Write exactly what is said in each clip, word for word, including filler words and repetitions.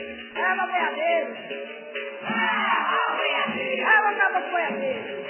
Ela boiadeiro. Ela acaba boiadeiro.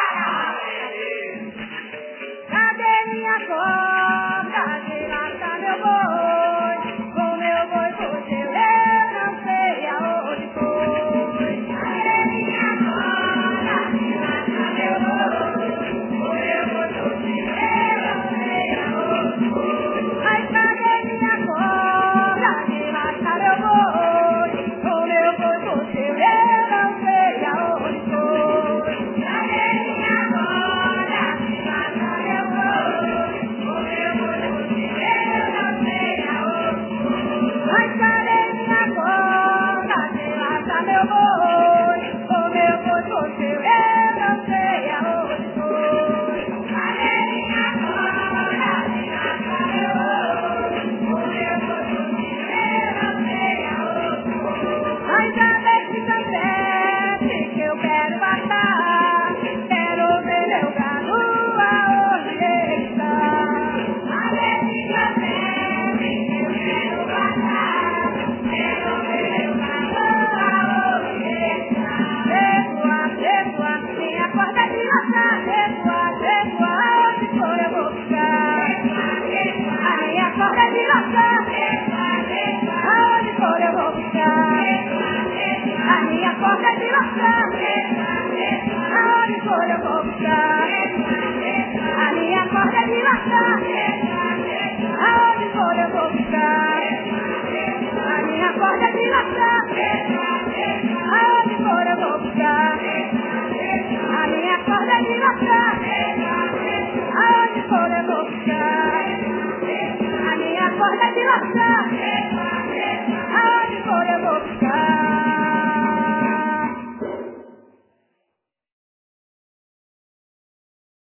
Cadê minha cobra? De lá tá meu boi. Com meu boi fugiu, eu não sei aonde foi. Cadê minha cobra? De lá tá meu boi. Com meu boi fugiu, eu não sei aonde foi. Ai, cadê minha cobra? De lá tá meu boi. Com meu boi fugiu, eu não sei aonde foi. Cadê minha cobra? De lá tá meu boi. Com meu boi fugiu, eu não sei aonde foi. Ai, cadê minha cobra? De lá tá meu boi. Com meu boi fugiu, eu não sei aonde foi. Cadê minha cobra? De lá tá meu boi. Com meu boi fugiu, eu não sei aonde foi. Ai, cadê esse campete que eu quero matar? Quero ver meu gado aonde ele está. Cadê esse campete que eu quero matar? Quero ver meu gado aonde ele está. Égua, égua, minha corda de laçar. Égua, égua, aonde for eu vou ficar. A minha corda de laçar. Aonde for eu vou ficar. A minha corda de laçar. Aonde for eu vou ficar. A minha corda de laçar. Aonde for eu vou ficar. A minha corda de laçar. Aonde for eu vou ficar. A minha corda de laçar. Aonde for eu vou ficar. A minha corda de laçar.